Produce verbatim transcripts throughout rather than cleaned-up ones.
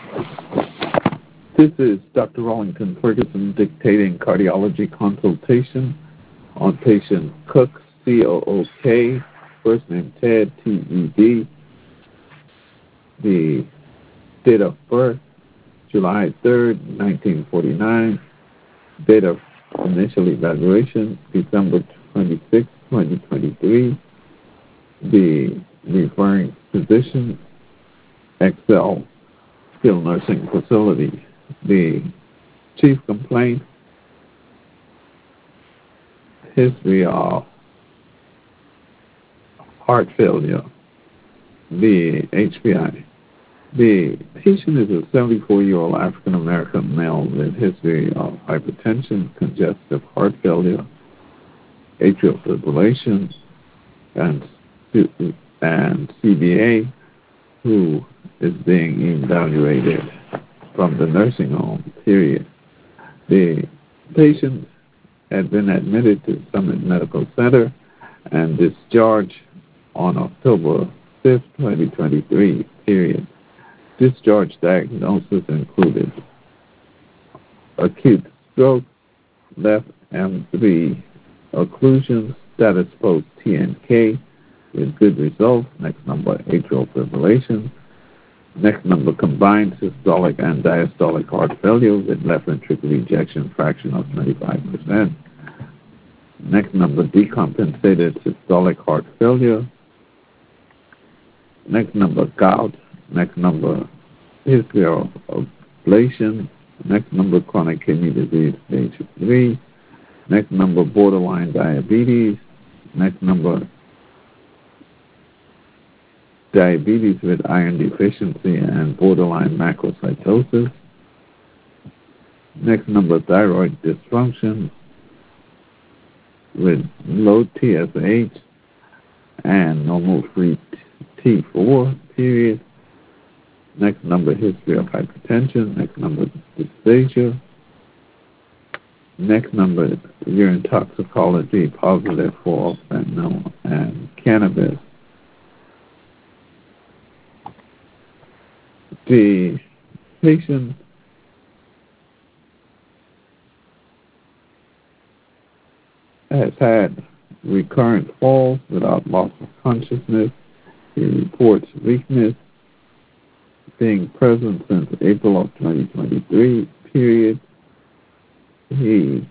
This is Doctor Rollington Ferguson dictating cardiology consultation on patient Cook, C O O K, first name Ted, T E D, the date of birth, July third, nineteen forty-nine, date of initial evaluation, December twenty-sixth, twenty twenty-three, the referring physician, Excel Skilled Nursing Facility. The chief complaint, history of heart failure, the H P I. The patient is a seventy-four-year-old African-American male with history of hypertension, congestive heart failure, atrial fibrillation, and, and C B A, who is being evaluated from the nursing home, period. The patient had been admitted to Summit Medical Center and discharged on October fifth, twenty twenty-three, period. Discharge diagnosis included acute stroke, left M three occlusion, status post T N K with good results. Next number, atrial fibrillation. Next number, combined systolic and diastolic heart failure with left ventricular ejection fraction of twenty-five percent. Next number, decompensated systolic heart failure. Next number, gout. Next number, history of ablation. Next number, chronic kidney disease stage three. Next number, borderline diabetes. Next number, diabetes with iron deficiency and borderline macrocytosis. Next number, thyroid dysfunction with low T S H and normal free T four, period. Next number, history of hypertension. Next number, dysphagia. Next number, urine toxicology positive for fentanyl and cannabis. The patient has had recurrent falls without loss of consciousness. He reports weakness being present since April of twenty twenty-three, period. He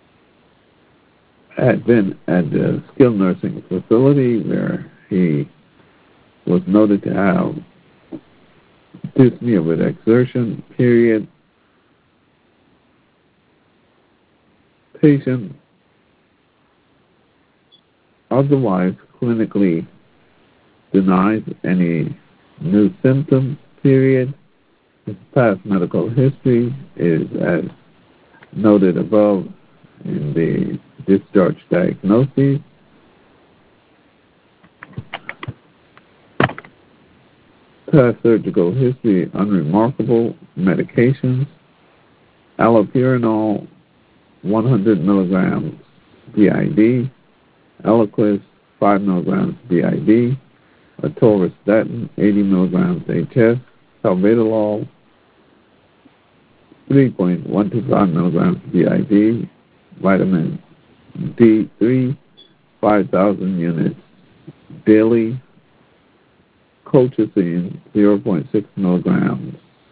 had been at the skilled nursing facility where he was noted to have dyspnea with exertion, period. Patient otherwise clinically denies any new symptoms, period. His past medical history is as noted above in the discharge diagnosis. Past surgical history, unremarkable. Medications, allopurinol, one hundred milligrams B I D, Eliquis, five milligrams B I D, atorvastatin, eighty milligrams H S, salmeterol, three point one two five milligrams B I D, vitamin D three, five thousand units daily, colchicine, zero point six milligrams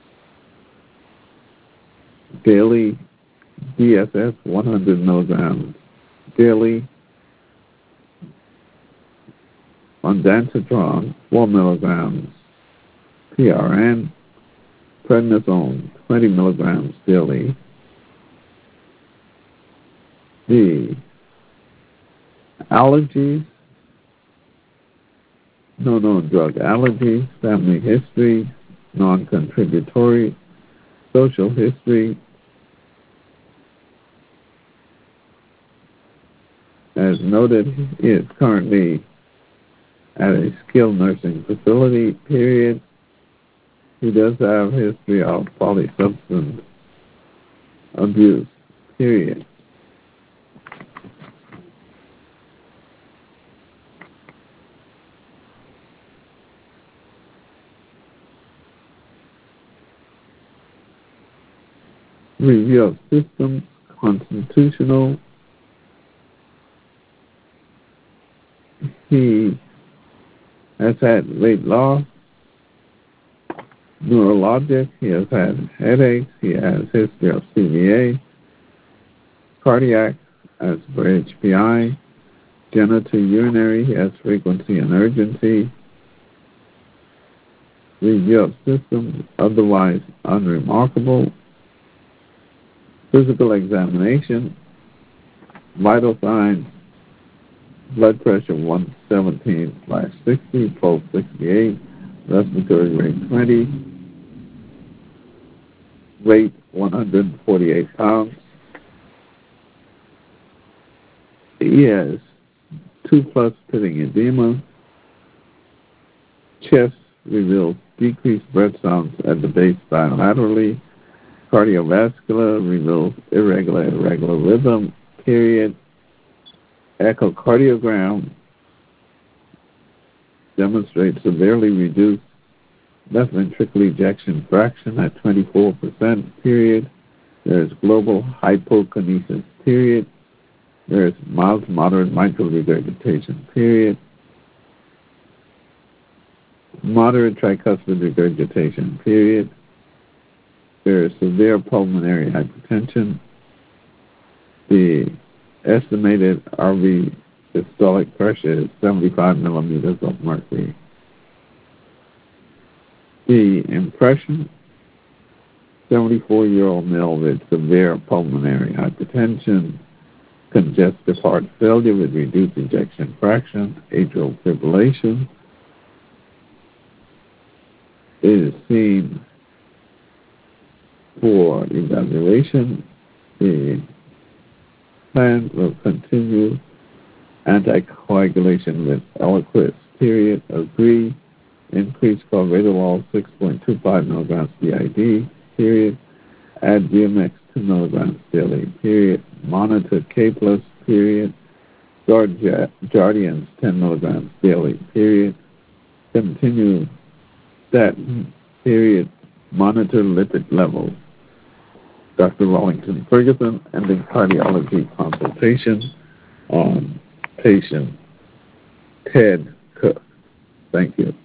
daily, D S S, one hundred milligrams daily, ondansetron, four milligrams P R N, prednisone, twenty milligrams daily. The allergies, no known drug allergies, family history, non-contributory, social history. As noted, he is currently at a skilled nursing facility, period. He does have a history of polysubstance abuse, period. Review of systems, constitutional. He has had weight loss, neurologic. He has had headaches. He has history of C V A, cardiac, as for H P I, genitourinary. He has frequency and urgency. Review of systems, otherwise unremarkable. Physical examination, vital signs, blood pressure one seventeen slash sixty, pulse sixty-eight, respiratory rate twenty, weight one hundred forty-eight pounds. He has two plus pitting edema. Chest reveals decreased breath sounds at the base bilaterally. Cardiovascular reveals irregular, irregular rhythm, period. Echocardiogram demonstrates severely reduced left ventricular ejection fraction at twenty-four percent, period. There is global hypokinesis, period. There is mild to moderate mitral regurgitation, period. Moderate tricuspid regurgitation, period. There is severe pulmonary hypertension. The estimated R V systolic pressure is seventy-five millimeters of mercury. The impression, seventy-four-year-old male with severe pulmonary hypertension, congestive heart failure with reduced ejection fraction, atrial fibrillation. It is seen for evaluation. The plan will continue anticoagulation with Eliquis, period. Agree. Increase carvedilol six point two five milligrams B I D, period. Add D M X two milligrams daily, period. Monitor K plus, period. Jardiance ten milligrams daily, period. Continue statin, period. Monitor lipid levels. Doctor Wellington Ferguson, ending cardiology consultation on patient Ted Cook. Thank you.